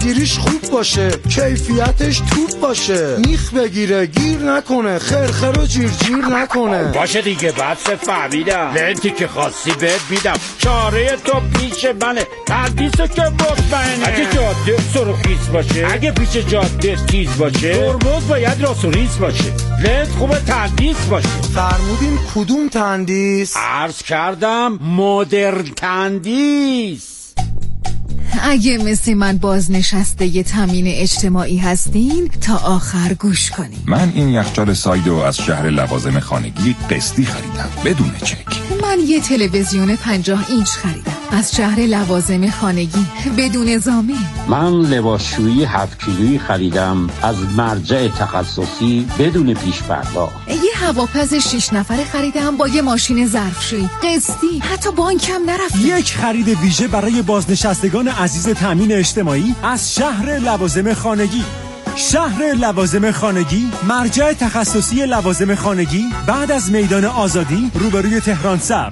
دستگیریش خوب باشه، کیفیتش توپ باشه، میخ بگیره گیر نکنه، خرخر و جیر نکنه. باشه دیگه بس فهمیدم، لنتی که خاصی بهت میدم، چاره تو پیش منه، تندیسو که مطمئنه. اگه جاده سرخیز باشه، اگه پیش جاده تیز باشه، ترمز باید راست و ریز باشه، لنت خوبه تندیس باشه. فرمودین کدوم تندیس؟ عرض کردم مدرن تندیس. اگه مثل من بازنشسته ی تامین اجتماعی هستین تا آخر گوش کنین. من این یخچال سایدو از شهر لوازم خانگی قسطی خریدم بدون چک. من یه تلویزیون 50 اینچ خریدم از شهر لوازم خانگی بدون ضامن. من لباسشویی 7 کیلویی خریدم از مرجع تخصصی بدون پیش پرداخت. یه هواپز 6 نفره خریدم با یه ماشین ظرفشویی قسطی، حتی بانکم نرفتم. یک خرید ویژه برای بازنشستگان عزیز تامین اجتماعی از شهر لوازم خانگی. شهر لوازم خانگی، مرجع تخصصی لوازم خانگی بعد از میدان آزادی روبروی تهران سر.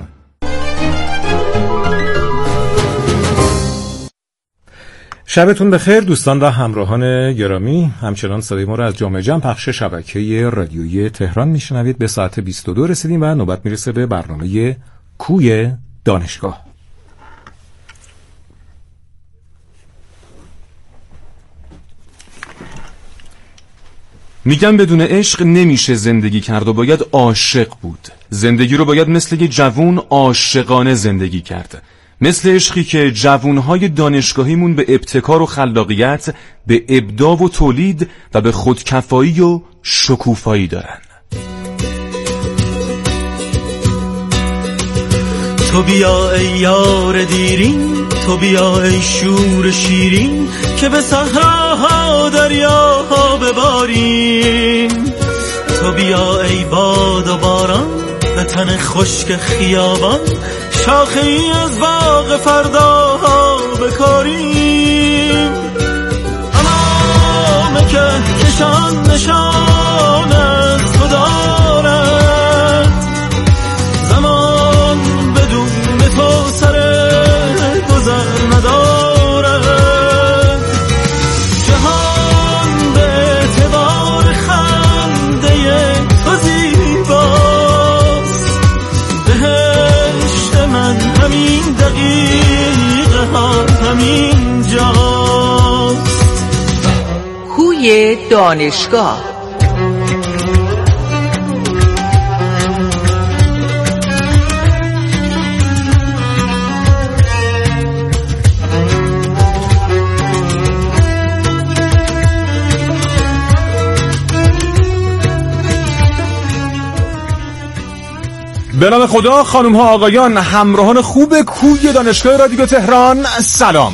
شبتون بخیر دوستان و همراهان گرامی. همچنان صدای ما را از جامعه جمع پخش شبکه رادیویی تهران میشنوید. به ساعت 22 رسیدیم و نوبت میرسه به برنامه کوی دانشگاه. میگن بدون عشق نمیشه زندگی کرد و باید عاشق بود. زندگی رو باید مثل یه جوون عاشقانه زندگی کرد، مثل عشقی که جوونهای دانشگاهیمون به ابتکار و خلاقیت، به ابداع و تولید و به خودکفایی و شکوفایی دارن. تو بیا ای یار دیرین، تو بیا ای شور شیرین، که به صحراها دریاها بباریم. تو بیا ای باد و باران، به تن خشک خیابان، شاخه ای از باغ فرداها بکاریم. امامه که کشان نشان از تو دارد، زمان بدون تو سر گذر ندارد. جهان به اعتبار خنده تو زیباست، بهشت من همین دقیقه ها همین جاست. کوی دانشگاه. به نام خدا، خانم ها آقایان، همراهان خوب کوی دانشگاه رادیو تهران، سلام.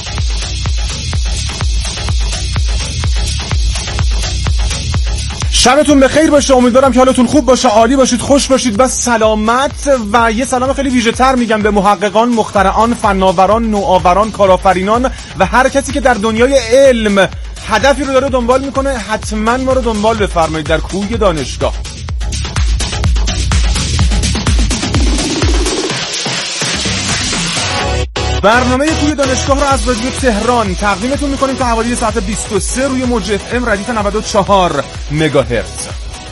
شبتون بخیر باشه، امیدوارم که حالتون خوب باشه، عالی باشید، خوش باشید و سلامت. و یه سلام خیلی ویژه تر میگم به محققان، مخترعان، فناوران، نوآوران، کارآفرینان و هر کسی که در دنیای علم هدفی رو داره دنبال میکنه. حتما ما رو دنبال بفرمایید در کوی دانشگاه. برنامه کوی دانشگاه رو از رادیو تهران تقدیمتون میکنیم تا حوالی ساعت 23 روی موج FM ردیف 94 مگاهرتز.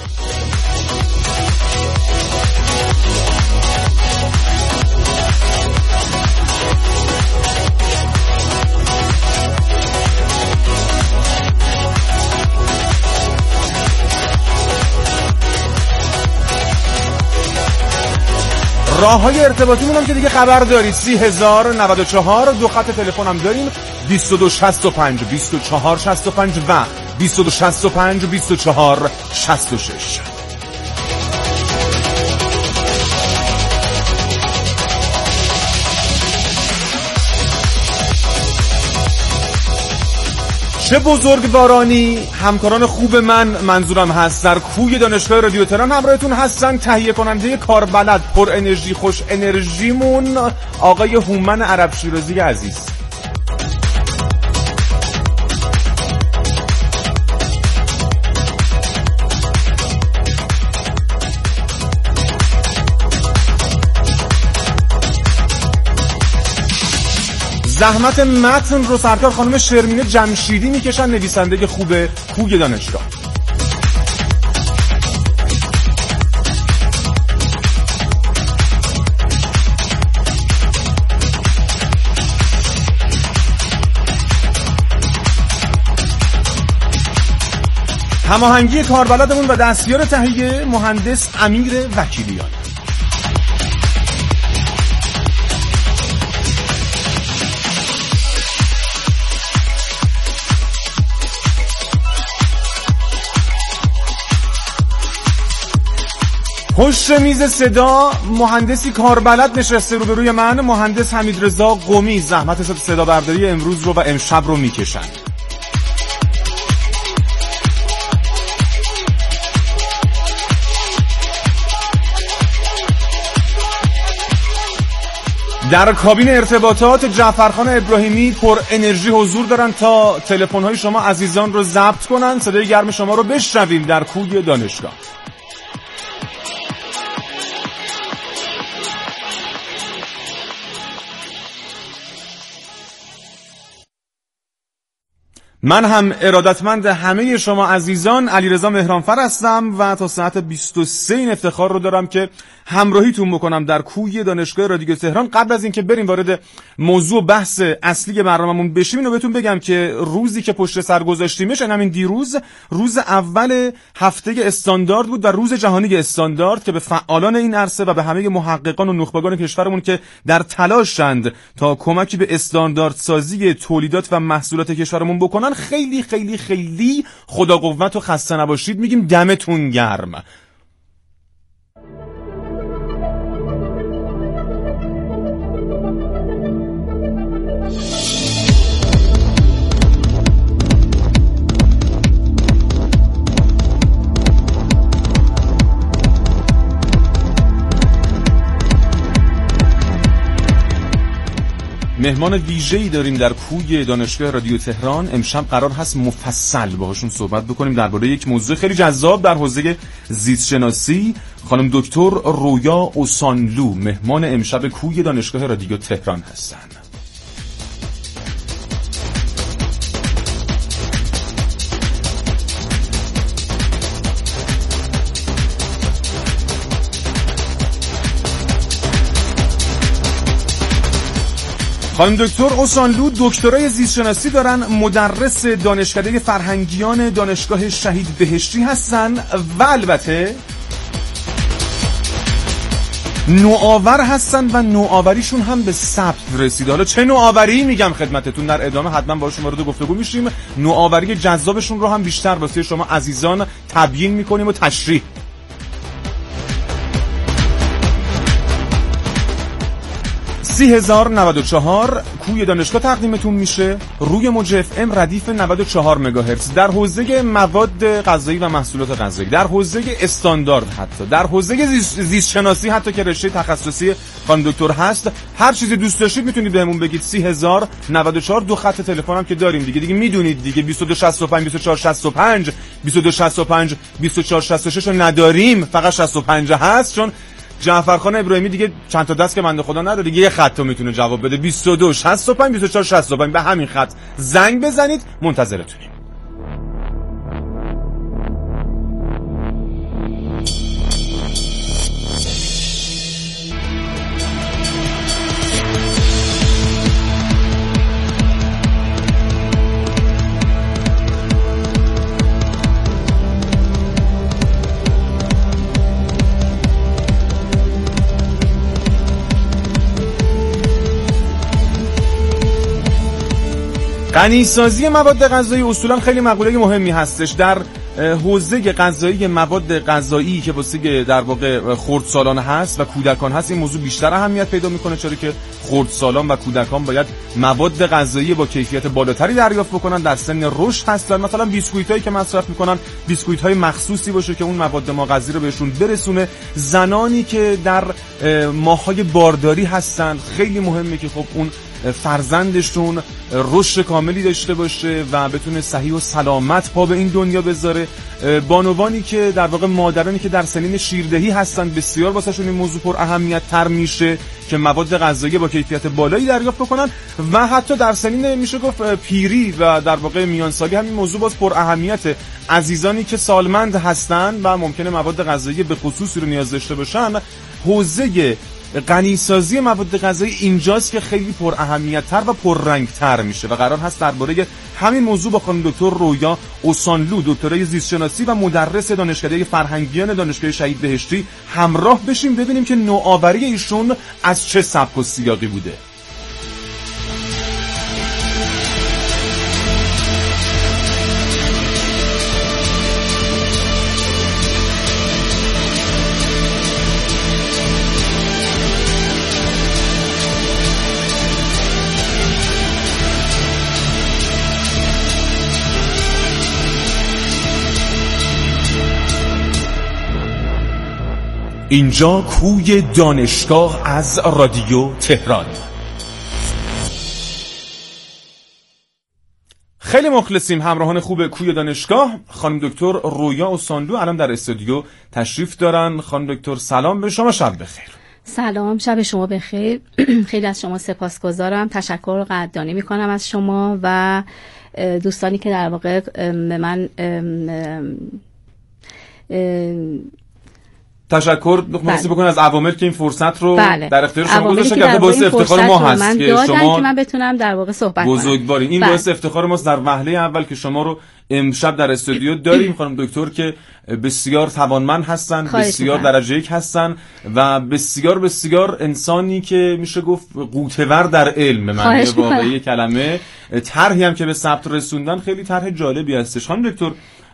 راه‌های ارتباطیمون هم که دیگه خبر دارید، 30,094. دو خط تلفن هم داریم، 2265 2465 و 2265 2466. چه بزرگوارانی همکاران خوب منظورم هست در کوی دانشگاه رادیو تهران همراهتون هستن. تهیه کننده کاربلد، پر انرژی، خوش انرژیمون آقای هومن عرب شیرازی عزیز. زحمت متن رو سرکار خانم شرمینه جمشیدی میکشن، نویسنده خوب کوی دانشگاه. هماهنگی کاربلدمون و دستیار تهیه مهندس امیر وکیلیان. پشت میز صدا مهندسی کاربلد نشسته روبروی من، مهندس حمیدرضا قمی. زحمت صدا برداری امروز رو و امشب رو میکشن. در کابین ارتباطات جعفرخان ابراهیمی پر انرژی حضور دارن تا تلفن‌های شما عزیزان رو ضبط کنن، صدای گرم شما رو بشنویم در کوی دانشگاه. من هم ارادتمند همه شما عزیزان علیرضا مهرانفر هستم و تا ساعت 23 این افتخار رو دارم که همراهیتون بکنم در کوی دانشگاه رادیو تهران. قبل از اینکه بریم وارد موضوع بحث اصلی برنامه‌مون بشیم، اینو بهتون بگم که روزی که پشت سر گذاشتیمش، همین دیروز روز اول هفته استاندارد بود و روز جهانی استاندارد که به فعالان این عرصه و به همه محققان و نخبگان کشورمون که در تلاشند تا کمکی به استاندارد سازی تولیدات و محصولات کشورمون بکنن خیلی خیلی خیلی خدا قوت و خسته نباشید میگیم. دمتون گرم. مهمان ویژه‌ای داریم در کوی دانشگاه رادیو تهران. امشب قرار هست مفصل باهاشون صحبت بکنیم درباره یک موضوع خیلی جذاب در حوزه زیست شناسی. خانم دکتر رویا اوسانلو مهمان امشب کوی دانشگاه رادیو تهران هستند. خانم دکتر اوسانلو دکترای زیست شناسی دارن، مدرس دانشکده فرهنگیان دانشگاه شهید بهشتی هستن و البته نوآور هستن و نوآوریشون هم به ثبت رسیده. حالا چه نوآوری میگم خدمتتون، در ادامه حتما باشون وارد گفتگو میشیم. نوآوری جذابشون رو هم بیشتر واسه شما عزیزان تبیین میکنیم و تشریح. 30,094 کوی دانشگاه تقدیمتون میشه روی موج اف ام ردیف 94 مگاهرتز در حوزه مواد غذایی و محصولات غذایی، در حوزه استاندارد، حتی در حوزه زیست شناسی، حتی که رشته تخصصی خانم دکتر هست. هر چیزی دوست داشتید میتونید بهمون بگید. 30,094 دو خط تلفن هم که داریم دیگه میدونید دیگه، 2265 2465 2265 2466 رو نداریم، فقط 65 هست، چون جعفرخان ابراهیمی دیگه چند تا دست که بنده خدا نداره دیگه، یه خط رو میتونه جواب بده. 22 65 24 65 به همین خط زنگ بزنید، منتظرتونیم. غنی‌سازی مواد غذایی اصولا خیلی مقوله مهمی هستش. در حوزه غذایی، مواد غذایی که واسه در واقع خردسالان هست و کودکان هست، این موضوع بیشتر اهمیت پیدا میکنه، چرا که خردسالان و کودکان باید مواد غذایی با کیفیت بالاتری دریافت بکنن، در سن رشد هستن. مثلا بیسکویتایی که مصرف میکنن بیسکویت‌های مخصوصی باشه که اون مواد مغذی رو بهشون برسونه. زنانی که در ماه‌های بارداری هستن خیلی مهمه که خب اون فرزندشون رشد کاملی داشته باشه و بتونه صحیح و سلامت پا به این دنیا بذاره. بانوانی که در واقع مادرانی که در سنین شیردهی هستن بسیار واسهشون این موضوع پر اهمیت تر میشه که مواد غذایی با کیفیت بالایی دریافت بکنن و حتی در سنین میشه گفت پیری و در واقع میانسالی همین موضوع باز پر اهمیته. عزیزانی که سالمند هستن و ممکنه مواد غذایی به خصوصی رو نیاز داشته باشن، حوزه غنیسازی مواد غذایی اینجاست که خیلی پر اهمیت تر و پر رنگ تر میشه و قرار هست درباره همین موضوع با خانم دکتر رویا اوسانلو، دکترای زیست شناسی و مدرس دانشکده فرهنگیان دانشگاه شهید بهشتی همراه بشیم ببینیم که نوآوری ایشون از چه سبک و سیاقی بوده. اینجا کوی دانشگاه از رادیو تهران. خیلی مخلصیم همراهان خوب کوی دانشگاه. خانم دکتر رویا اوسانلو الان در استودیو تشریف دارن. خانم دکتر سلام به شما، شب بخیر. سلام، شب شما بخیر. خیلی از شما سپاسگزارم، تشکر و قدردانی میکنم از شما و دوستانی که در واقع به من تشکر بکنم از عوامل که این فرصت رو در اختیار شما گذاشتن که باعث افتخار ما هست که شما که من بتونم در واقع صحبت کنم. بزرگوارین این باعث افتخار ماست در وهله اول که شما رو امشب در استودیو داریم. خانم دکتر که بسیار توانمند هستن، بسیار درجه یک هستن و بسیار بسیار انسانی که میشه گفت قوتور در علم به معنی واقعی کلمه. طرحی هم که به ثبت رسوندن خیلی طرح جالبی هستش. خانم دکتر،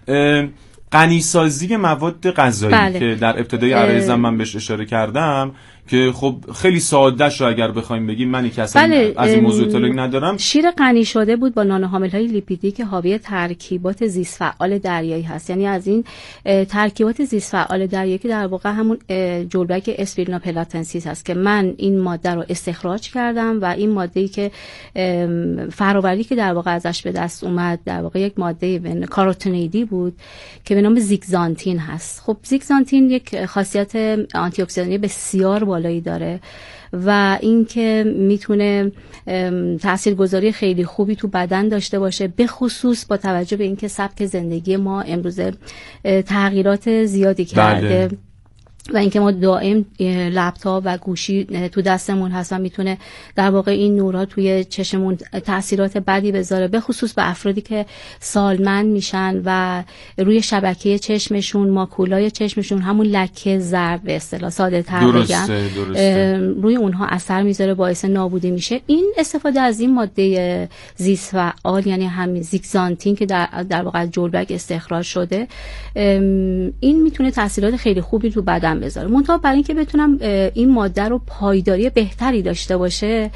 غنیسازی مواد غذایی که در ابتدای عرایزم من بهش اشاره کردم که خب خیلی ساده شو اگر بخوایم بگیم، من که اصلا از این موضوع اطلاعی ندارم. شیر غنی شده بود با نانوحامل‌های لیپیدی که حاوی ترکیبات زیست فعال دریایی هست. یعنی از این ترکیبات زیست فعال دریایی که در واقع همون جلبک اسپیرنا پلاتنسیس هست که من این ماده رو استخراج کردم و این ماده‌ای که فرآوری که در واقع ازش به دست اومد در واقع یک ماده کاروتینیدی بود که به نام زیگزانتین هست. خب زیگزانتین یک خاصیت آنتی اکسیدانی بسیار بالایی داره و این که میتونه تاثیرگذاری خیلی خوبی تو بدن داشته باشه، به خصوص با توجه به اینکه سبک زندگی ما امروزه تغییرات زیادی کرده و اینکه ما دائم لپتاپ و گوشی تو دستمون هست و میتونه در واقع این نورها توی چشممون تاثیرات بدی بذاره، به خصوص به افرادی که سالمند میشن و روی شبکه چشمشون، ماکولای چشمشون، همون لکه زرد به اصطلاح ساده تر بگم، روی اونها اثر میذاره، باعث نابودی میشه. این استفاده از این ماده زیست فعال یعنی همین زیگزانتین که در واقع از جلبک استخراج شده، این میتونه تاثیرات خیلی خوبی تو بدن بذاره. منتها برای اینکه بتونم این ماده رو پایداری بهتری داشته باشه،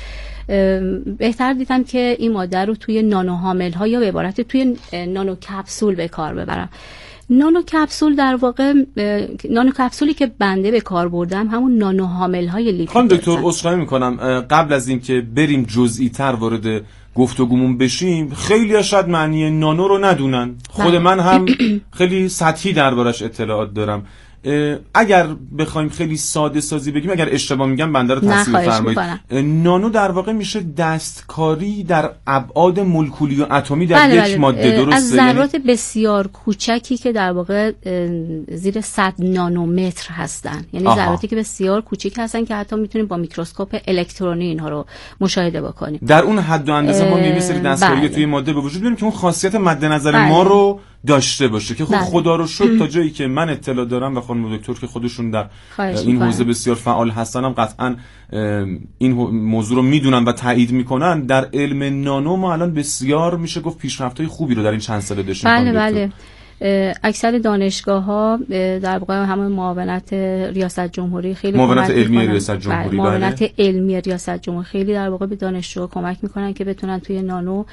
بهتر دیدم که این ماده رو توی نانوحامل ها یا به عبارت توی نانو کپسول به کار ببرم. نانو کپسول در واقع نانو کپسولی که بنده به کار بردم همون نانوحامل های لیپید. خانم دکتر عذرخواهی میکنم قبل از اینکه بریم جزئی تر وارد گفتگومون بشیم، خیلی شاید معنی نانو رو ندونن. خود من هم خیلی سطحی دربارش اطلاعات دارم. اگر بخوایم خیلی ساده سازی بگیم، اگر اشتباه میگم بنده رو تصحیح فرمایید. نانو در واقع میشه دستکاری در ابعاد مولکولی و اتمی در یک ماده، درسته؟ از ذرات بسیار کوچکی که در واقع زیر 100 نانومتر هستن، یعنی ذراتی که بسیار کوچیک هستن که حتی میتونیم با میکروسکوپ الکترونی اینها رو مشاهده بکنیم. در اون حد و اندازه ما یه سری دستکاری توی ماده به وجود بیاریم که اون خاصیت مد نظر ما رو داشته باشه که خب خدا رو شکر تا جایی که من اطلاع دارم و خانم دکتر که خودشون در این حوزه بسیار فعال هستن هم قطعا این موضوع رو میدونن و تایید میکنن. در علم نانو ما الان بسیار میشه گفت پیشرفت‌های خوبی رو در این چند ساله داشتیم. بله. اکثر دانشگاه‌ها در واقع همون معاونت ریاست جمهوری خیلی معاونت علمی ریاست جمهوری معاونت علمی ریاست جمهوری خیلی در واقع به دانشجوها کمک میکنن که بتونن توی نانو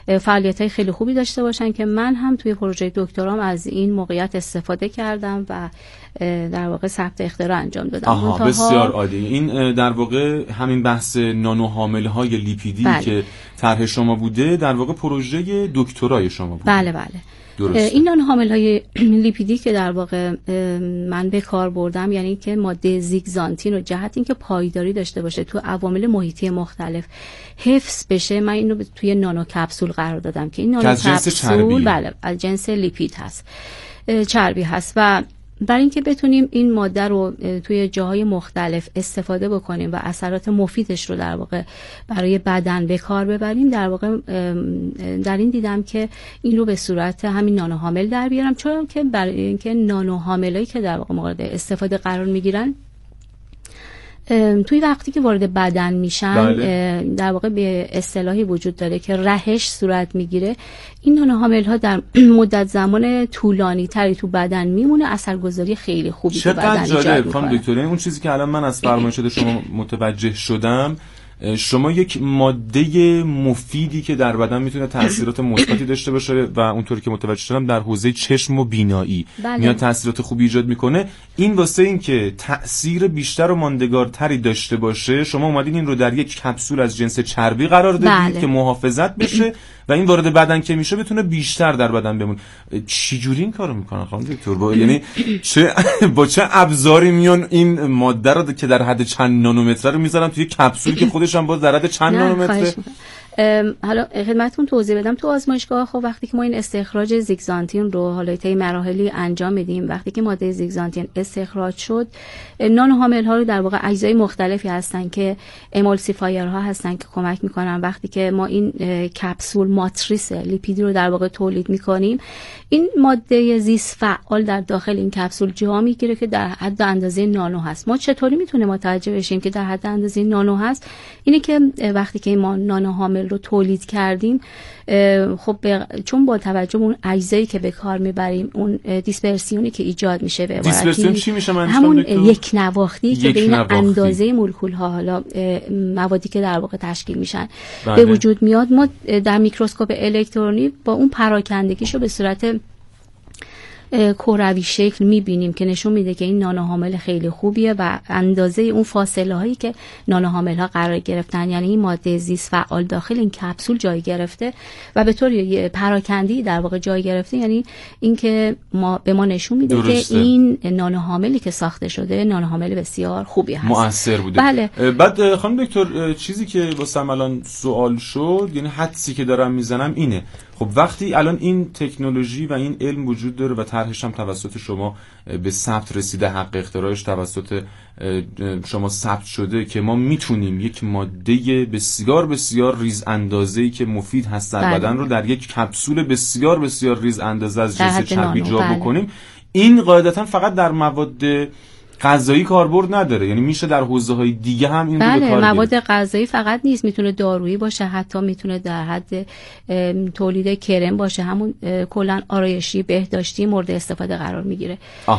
فعالیت‌های خیلی خوبی داشته باشن که من هم توی پروژه دکترام از این موقعیت استفاده کردم و در واقع ثبت اختراع انجام دادم. بسیار عالی. این در واقع همین بحث نانو حامله‌های لیپیدی که طرح شما بوده در واقع پروژه دکترای شما بوده. بله. این نانو حامله‌های لیپیدی که در واقع من به کار بردم، یعنی که ماده زیگزانتین رو جهت اینکه پایداری داشته باشه تو عوامل محیطی مختلف حفظ بشه، من اینو توی نانو کپسول قرار دادم که این نانو کپسول بله از جنس لیپید هست، چربی هست و برای اینکه بتونیم این ماده رو توی جاهای مختلف استفاده بکنیم و اثرات مفیدش رو در واقع برای بدن به کار ببریم، در واقع در این دیدم که این رو به صورت همین نانو حامل در بیارم، چون که برای اینکه نانو حاملایی که در واقع مورد استفاده قرار میگیرن توی وقتی که وارد بدن میشن در واقع به اصطلاحی وجود داره که رهش صورت میگیره. این نانو حامل ها در مدت زمان طولانی تری تو بدن میمونه، اثرگذاری خیلی خوبی تو بدن ایجاد میکنه. چقدر جالب دکتر. اون چیزی که الان من از فرمایشات شما متوجه شدم، شما یک ماده مفیدی که در بدن میتونه تاثیرات مثبتی داشته باشه و اونطوری که متوجه شدم در حوزه چشم و بینایی میاد تاثیرات خوبی ایجاد میکنه، این واسه این که تاثیر بیشتر و ماندگارتری داشته باشه شما اومدین این رو در یک کپسول از جنس چربی قرار دادید که محافظت بشه و این وارد بدن که میشه بتونه بیشتر در بدن بمونه. چی جوری این کارو میکنن خانم دکتر؟ یعنی با چه ابزاری میون این ماده رو که در حد چند نانومتر رو میذارن توی کپسول که خودش هم باز در حد چند نانومتره؟ حالا خدمتتون توضیح بدم. تو آزمایشگاه خب وقتی که ما این استخراج زیگزانتین رو حالا طی مراحلی انجام میدیم، وقتی که ماده زیگزانتین استخراج شد، نانو حامل ها رو در واقع اجزای مختلفی هستن که امولسیفایر ها هستن که کمک میکنن وقتی که ما این کپسول ماتریس لیپیدی رو در واقع تولید میکنیم، این ماده زیست فعال در داخل این کپسول جا میگیره که در حد اندازه نانو هست. ما چطوری میتونیم متوجه بشیم که در حد اندازه نانو هست؟ اینه که وقتی که ما نانو حامل رو تولید کردیم، خب چون با توجه به اون اجزایی که به کار میبریم، اون دیسپرسیونی که ایجاد میشه، به دیسپرسیون چی میشه؟ همون یک نواختی که بین اندازه مولکول ها حالا موادی که در واقع تشکیل میشن به وجود میاد. ما در میکروسکوپ الکترونی با اون پراکندگیشو به صورت کروی شکل میبینیم که نشون میده که این نانو حامل خیلی خوبیه و اندازه اون فاصله هایی که نانو حامل ها قرار گرفتن، یعنی این ماده زیست فعال داخل این کپسول جای گرفته و به طور پراکندی در واقع جای گرفته، یعنی اینکه به ما نشون میده که این نانو حاملی که ساخته شده نانو حامل بسیار خوبی هست، مؤثر بوده. بله. بعد خانم دکتر چیزی که واسم الان سوال شد، یعنی حدسی که دارم میزنم اینه، خب وقتی الان این تکنولوژی و این علم وجود داره و طرحش هم توسط شما به ثبت رسیده، حق اختراعش توسط شما ثبت شده که ما میتونیم یک ماده بسیار بسیار ریز اندازه‌ای که مفید هست در بدن رو در یک کپسول بسیار بسیار ریز اندازه از جنس چربی جا بکنیم، این قاعدتا فقط در مواد غذایی کاربرد نداره، یعنی میشه در حوزه‌های دیگه هم این رو به کار مواد غذایی فقط نیست، میتونه دارویی باشه، حتی میتونه در حد تولید کرم باشه، همون کلا آرایشی بهداشتی مورد استفاده قرار میگیره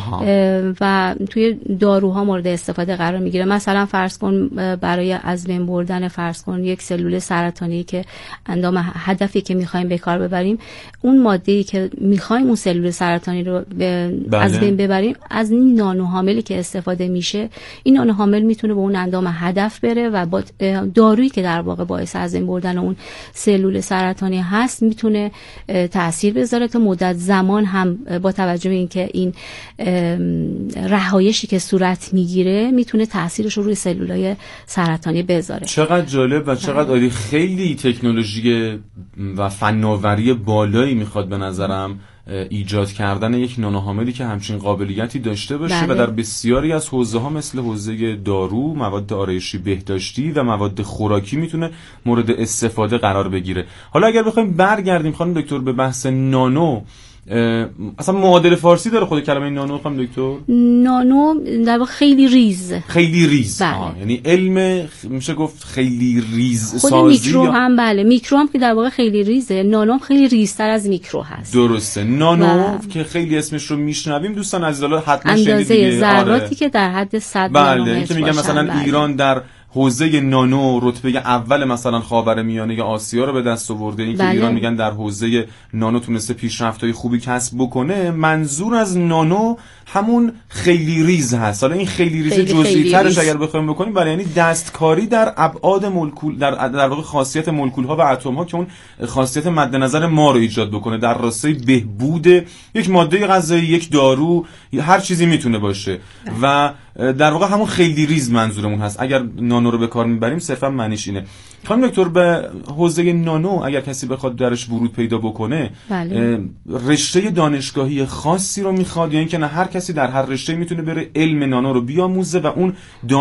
و توی داروها مورد استفاده قرار میگیره. مثلا فرض کن برای از بین بردن فرض کن یک سلول سرطانی که اندام هدفی که میخوایم به کار ببریم، اون ماده‌ای که میخوایم اون سلول سرطانی رو از بین ببریم، از این نانو حاملی که استفاده میشه، این نانو حامل میتونه به اون اندام هدف بره و با دارویی که در واقع باعث از بین بردن اون سلول سرطانی هست میتونه تأثیر بذاره تا مدت زمان هم، با توجه به اینکه این رهایشی که صورت میگیره میتونه تأثیرش رو روی سلولای سرطانی بذاره. چقدر جالب و چقدر عالی. خیلی تکنولوژی و فناوری بالایی میخواد به نظرم ایجاد کردن یک نانو حاملی که همچین قابلیتی داشته باشه و در بسیاری از حوزه‌ها مثل حوزه دارو، مواد آرایشی بهداشتی و مواد خوراکی میتونه مورد استفاده قرار بگیره. حالا اگر بخوایم برگردیم خانم دکتر به بحث نانو، اصلا معادل فارسی داره خود کلمه نانو خانم دکتر؟ نانو در واقع خیلی ریز. خیلی ریز. یعنی علم میشه گفت خیلی ریز سازی. خود میکرو هم بله، میکرو هم که در واقع خیلی ریزه، نانو هم خیلی ریزتر از میکرو هست. درسته. نانو که خیلی اسمش رو میشنویم دوستان عزیز، حتما شنیدید اندازه ذراتی که در حد 100 نانومتر. بله، این که میگن مثلا ایران در حوزه نانو رتبه اول مثلا خاورمیانه آسیا رو به دست آورده، این که ایران میگن در حوزه نانو تونسته پیشرفت‌های خوبی کسب بکنه. منظور از نانو همون خیلی ریز هست. حالا این خیلی ریز جزئی‌ترش اگر بخوایم بکنیم، برای یعنی دستکاری در ابعاد مولکول، در واقع خاصیت مولکول‌ها و اتم‌ها که اون خاصیت مد نظر ما رو ایجاد بکنه در راستای بهبود یک ماده غذایی، یک دارو، هر چیزی میتونه باشه و در واقع همون خیلی ریز منظورمون هست. اگر نانو رو به کار میبریم صرفا معنیش اینه. خانم دکتر، به حوزه نانو اگر کسی بخواد درش ورود پیدا بکنه، رشته دانشگاهی خاصی رو میخواد یا اینکه نه هر کسی در هر رشته میتونه بره علم نانو رو بیاموزه و اون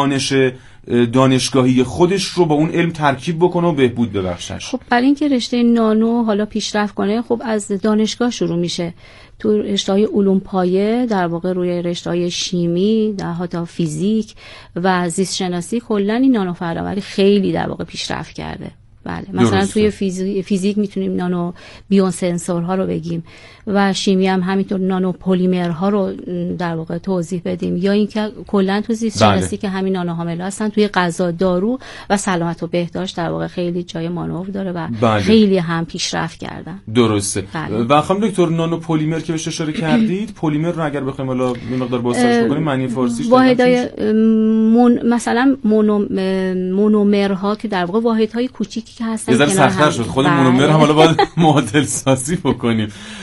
دانشگاهی خودش رو با اون علم ترکیب بکنه و بهبود ببخشش؟ خب برای اینکه رشته نانو حالا پیشرفت کنه، خب از دانشگاه شروع میشه. تو رشته‌های علوم پایه در واقع روی رشته‌های شیمی، در حتی فیزیک و زیست شناسی، کلاً این نانو فناوری خیلی در واقع پیشرفت کرده. بله، مثلا توی فیزیک میتونیم نانو بیوسنسورها رو بگیم و شیمی هم همینطور نانو پلیمرها رو در واقع توضیح بدیم، یا اینکه کلا تو زیست شناسی که همین نانو حامله هستن توی غذا، دارو و سلامت و بهداشت در واقع خیلی جای مانور داره و خیلی هم پیشرفت کردن. درسته. و خانم دکتر، نانو پلیمر که بهش اشاره کردید، پلیمر رو اگر بخوایم حالا یه مقدار بازترش بکنیم، معنی فارسیش واحدهای مثلا مونومرها که در واقع واحدهای کوچیکی که هستن. یه ذره سخت‌تر شد خود مونومر هم حالا باید معادل سازی بکنیم.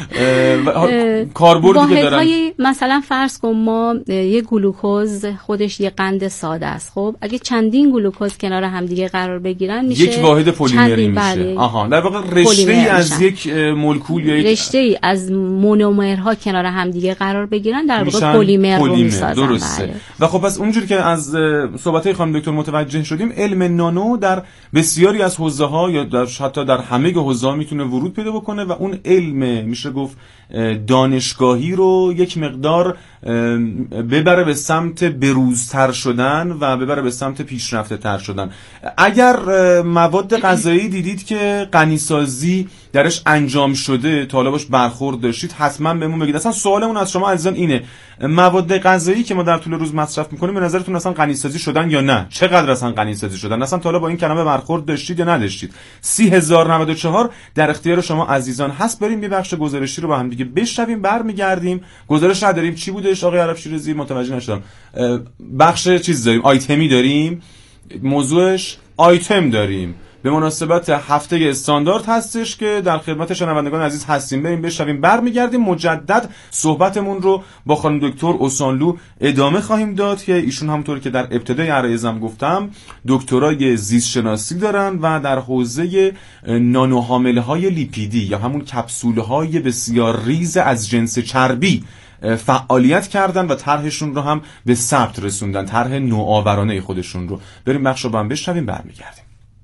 کاربردی که دارن، مثلا فرض کن ما یه گلوکوز خودش یه قند ساده است. خب اگه چندین گلوکوز کنار هم دیگه قرار بگیرن میشه یک واحد پلیمری میشه. آها، در واقع رشته‌ای از یک مولکول یا یک رشته‌ای از مونومرها کنار هم دیگه قرار بگیرن در واقع پلیمر رو میسازن. درسته. و خب پس اونجوری که از صحبت‌های خانم دکتر متوجه شدیم، علم نانو در بسیاری از حوزه‌ها یا حتی در همه حوزه‌ها میتونه ورود پیدا بکنه و اون علم میشه گفت دانشگاهی رو یک مقدار ببره به سمت بروزتر شدن و ببره به سمت پیشرفته تر شدن. اگر مواد غذایی دیدید که غنیسازی درش انجام شده، تا حالا باش برخورد داشتید، حتما بهمون بگید. اصلا سوالمون از شما عزیزان اینه، مواد غذایی که ما در طول روز مصرف میکنیم به نظرتون اصلا غنیسازی شدن یا نه؟ چقدر اصلا غنیسازی شدن؟ اصلا تا حالا با این کلمه برخورد داشتید یا نداشتید؟ 30094 در اختیار شما عزیزان هست. بریم یه بخش گزارشی رو با هم دیگه بشنویم، برمیگردیم. گزارش نداریم، چی بودش آقای عرب شیرازی؟ متوجه نشدم. بخش چیز داریم، آیتمی داریم، موضوعش آیتم داریم به مناسبت هفته استاندارد هستش که در خدمت شنوندگان عزیز هستیم. بریم بشنویم، برمیگردیم مجدد صحبتمون رو با خانم دکتر اوسانلو ادامه خواهیم داد که ایشون همونطور که در ابتدای عرایزم گفتم دکترای زیست شناسی دارن و در حوزه نانو حامله های لیپیدی یا همون کپسول های بسیار ریز از جنس چربی فعالیت کردن و طرحشون رو هم به ثبت رسوندن، طرح نوآورانه خودشون رو. بریم بخش رو با هم بشنویم، برمیگردیم.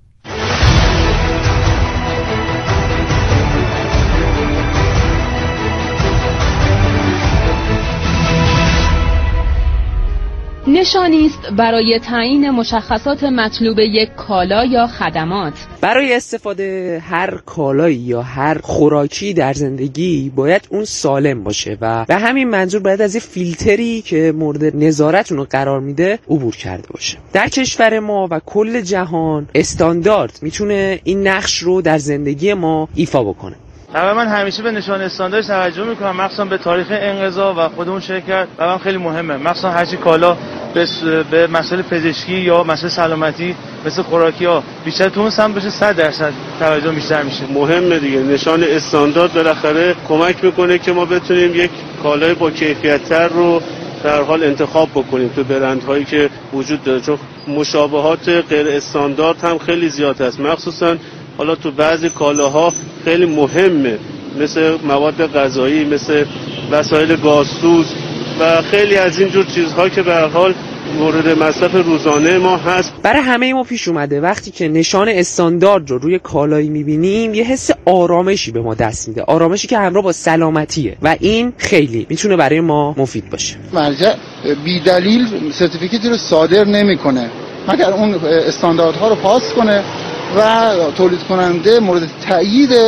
نشانی است برای تعیین مشخصات مطلوب یک کالا یا خدمات. برای استفاده هر کالایی یا هر خوراکی در زندگی باید اون سالم باشه و به همین منظور باید از یه فیلتری که مورد نظارت اونو قرار میده عبور کرده باشه. در کشور ما و کل جهان استاندارد میتونه این نقش رو در زندگی ما ایفا بکنه. من همیشه به نشان استاندارد توجه میکنم، مخصوصا به تاریخ انقضا و خود اون شرکت. برام خیلی مهمه، مخصوصا هرچی کالا به مسائل پزشکی یا مسائل سلامتی مثل خوراکی ها بیشتر تو اون سمت بشه 100% توجه بیشتر میشه. مهمه دیگه، نشان استاندارد بالاخره کمک میکنه که ما بتونیم یک کالای با کیفیت‌تر رو در حال انتخاب بکنیم تو برندهایی که وجود داره، چون مشابهات غیر استاندارد هم خیلی زیاد است، مخصوصا حالا تو بعضی کالاها خیلی مهمه، مثل مواد غذایی، مثل وسایل گازسوز و خیلی از این جور چیزها که به هر حال مورد مصرف روزانه ما هست. برای همه ما پیش اومده وقتی که نشان استاندارد رو روی کالایی میبینیم یه حس آرامشی به ما دست میده، آرامشی که همراه با سلامتیه و این خیلی میتونه برای ما مفید باشه. مرجع بی دلیل سرتیفیکیتی رو صادر نمیکنه مگر اون استانداردها رو پاس کنه و تولید کننده مورد تایید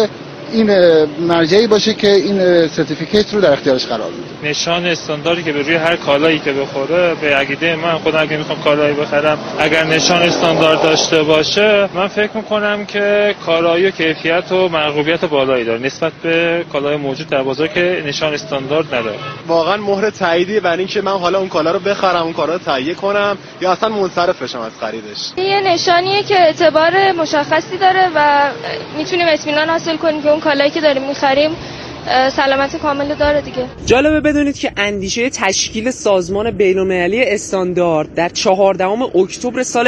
این مرجعی باشه که این سرتیفیکیت رو در اختیارش قرار میده. نشان استانداردی که به روی هر کالایی که بخوره، به عقیده من خودم اگه میخوام کالایی بخرم اگر نشان استاندارد داشته باشه، من فکر میکنم که کالایی و کیفیت و مرغوبیت بالایی داره نسبت به کالای موجود در بازار که نشان استاندارد نداره. واقعا مهر تاییدیه برای اینکه من حالا اون کالا رو بخرم، اون کالا رو تهیه کنم یا اصلا منصرف بشم از خریدش. یه نشانیه که اعتبار مشخصی داره و میتونیم اطمینان حاصل کنیم که اون کالایی که داریم میخریم سلامت کامل داره دیگه. جالبه بدونید که اندیشه تشکیل سازمان بین‌المللی استاندارد در 14 اکتبر سال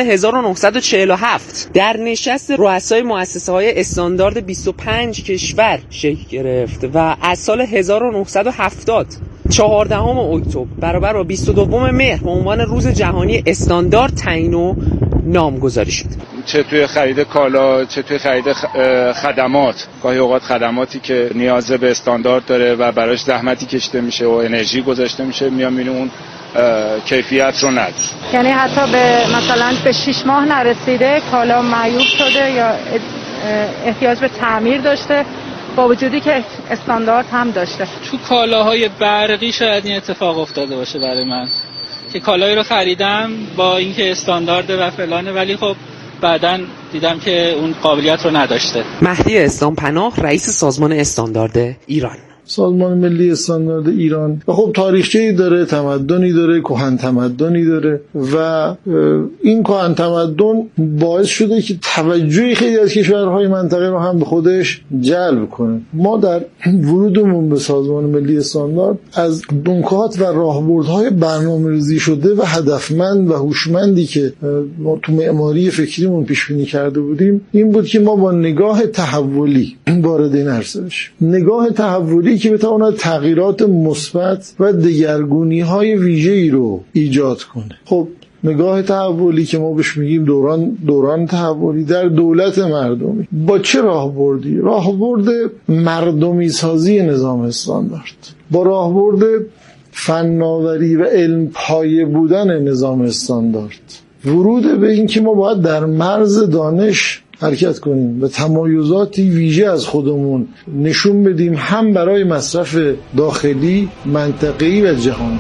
1947 در نشست رؤسای مؤسسه‌های استاندارد 25 کشور شکل گرفت و از سال 1970 14 اکتبر برابر با 22 مهر به عنوان روز جهانی استاندارد تعیین و نامگذاری شد. چه توی خرید کالا، چه توی خرید خدمات، گاهی اوقات خدماتی که نیاز به استاندارد داره و براش زحمتی کشیده میشه و انرژی گذاشته میشه، میام اون کیفیت رو نداره. یعنی حتی به مثلا به 6 ماه نرسیده کالا معیوب شده یا احتیاج به تعمیر داشته با وجودی که استاندارد هم داشته. تو کالاهای برقی شاید این اتفاق افتاده باشه برای من که کالایی رو خریدم با اینکه استاندارده و فلانه، ولی خب بعداً دیدم که اون قابلیت رو نداشته. مهدی اسلامپناه، رئیس سازمان استاندارد ایران. سازمان ملی استاندارد ایران و خب تاریخچه‌ای داره، تمدنی داره، کهن تمدنی داره و این کهن تمدن باعث شده که توجه خیلی از کشورهای منطقه رو هم به خودش جلب کنه. ما در ورودمون به سازمان ملی استاندارد از نکات و راهبردهای برنامه‌ریزی شده و هدفمند و هوشمندی که ما تو معماری فکریمون پیش بینی کرده بودیم این بود که ما با نگاه تحولی وارد این عرصه بشیم. نگاه تحولی که بتواند تغییرات مثبت و دگرگونی‌های ویژه‌ای رو ایجاد کنه. خب نگاه تحولی که ما بهش میگیم دوران تحولی در دولت مردمی با چه راهبردی؟ راهبرد مردمی سازی نظام استاندارد، با راهبرد فناوری و علم پایه بودن نظام استاندارد، ورود به این که ما باید در مرز دانش حرکت کنیم و تمایزاتی ویژه از خودمون نشون بدیم، هم برای مصرف داخلی، منطقه‌ای و جهانی.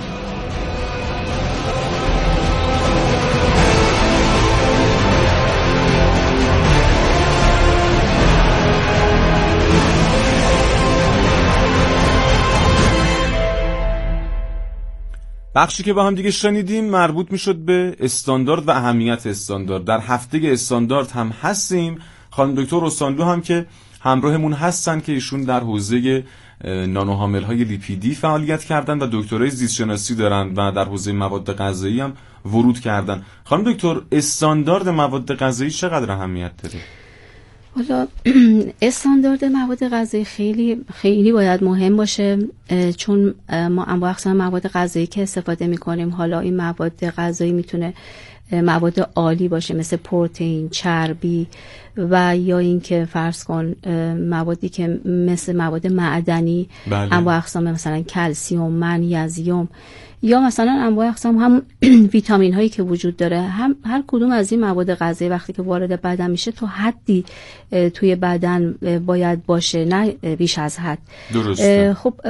بخشی که با هم دیگه شنیدیم مربوط میشد به استاندارد و اهمیت استاندارد. در هفته استاندارد هم هستیم. خانم دکتر استاندو هم که همراهمون هستن که ایشون در حوزه نانوحامل‌های لیپیدی فعالیت کردن و دکترای زیست شناسی دارن و در حوزه مواد غذایی هم ورود کردن. خانم دکتر، استاندارد مواد غذایی چقدر اهمیت داره؟ حالا استاندارد مواد غذایی خیلی خیلی باید مهم باشه، چون ما انواع اقسام مواد غذایی که استفاده می‌کنیم، حالا این مواد غذایی میتونه مواد عالی باشه مثل پروتئین، چربی و یا اینکه فرض کن موادی که مثل مواد معدنی، انواع اقسام مثلا کلسیم، منیزیم یا مثلا انواع اقسام هم ویتامین هایی که وجود داره، هم هر کدوم از این مواد غذایی وقتی که وارد بدن میشه تو حدی توی بدن باید باشه، نه بیش از حد. درسته.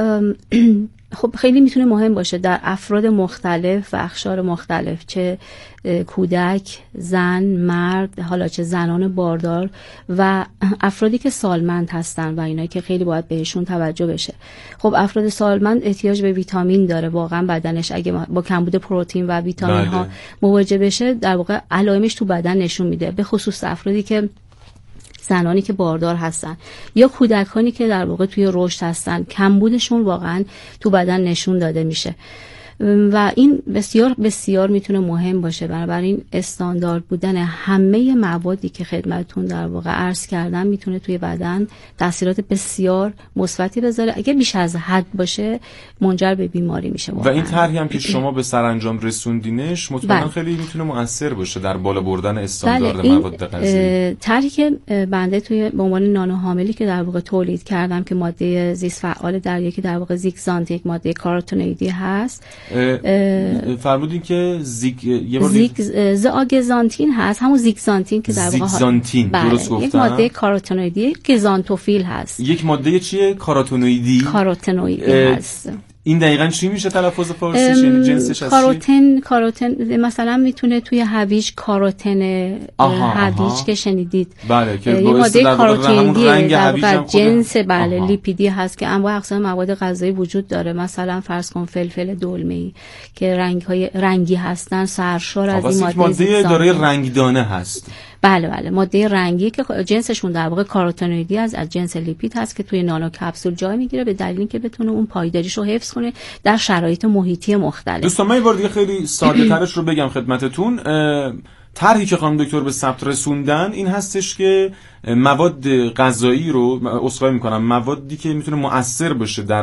خب خیلی میتونه مهم باشه در افراد مختلف و اقشار مختلف، چه کودک، زن، مرد، حالا چه زنان باردار و افرادی که سالمند هستن و اینایی که خیلی باید بهشون توجه بشه. خب افراد سالمند احتیاج به ویتامین داره، واقعا بدنش اگه با کمبود پروتئین و ویتامین ها مواجه بشه در واقع علائمش تو بدن نشون میده، به خصوص افرادی که زنانی که باردار هستن یا کودکانی که در واقع توی رشد هستن، کمبودشون واقعا تو بدن نشون داده میشه و این بسیار بسیار میتونه مهم باشه. بنابراین استاندارد بودن همه موادی که خدمتتون در واقع عرض کردم میتونه توی بدن تاثیرات بسیار مثبتی بذاره. اگه بیش از حد باشه منجر به بیماری میشه و این طرحی هم که شما به سرانجام رسوندینش مطمئنا خیلی میتونه مؤثر باشه در بالا بردن استاندارد مواد غذایی. طرحی که بنده توی به عنوان نانوحاملی که در واقع تولید کردم که ماده زیست فعال دریایی که در واقع زیگزانت یک ماده کاروتینوئیدی هست، فرمودین که زآگزانتین هست، همون زیگزانتین که در واقع زیگزانتین درست گفتم. یک ماده کاروتنوئیدی گزانتوفیل هست. یک ماده چیه؟ کاروتنوئیدی هست. این دقیقاً چی میشه تلفظ فارسیش؟ یعنی جنسش از کاروتن مثلا میتونه توی هویج کاروتن هویج که شنیدید، بله، که یه ماده کاروتنیدی در واقع جنس لیپیدی هست که انواع اقسام مواد غذایی وجود داره. مثلا فرض کن فلفل دلمه‌ای که رنگی هستن سرشار از این ماده دارای رنگدانه هست. بله ماده رنگی که جنسشون در واقع کاروتنوئیدی از جنس لیپید هست که توی نانو کپسول جای میگیره به دلیل اینکه بتونه اون پایداریش رو حفظ کنه در شرایط محیطی مختلف. دوستان من یه بار دیگه خیلی ساده ترش رو بگم خدمتتون. طرحی که خانم دکتر به ثبت رسوندن این هستش که مواد غذایی رو اسقای میکنم، موادی که میتونه مؤثر باشه در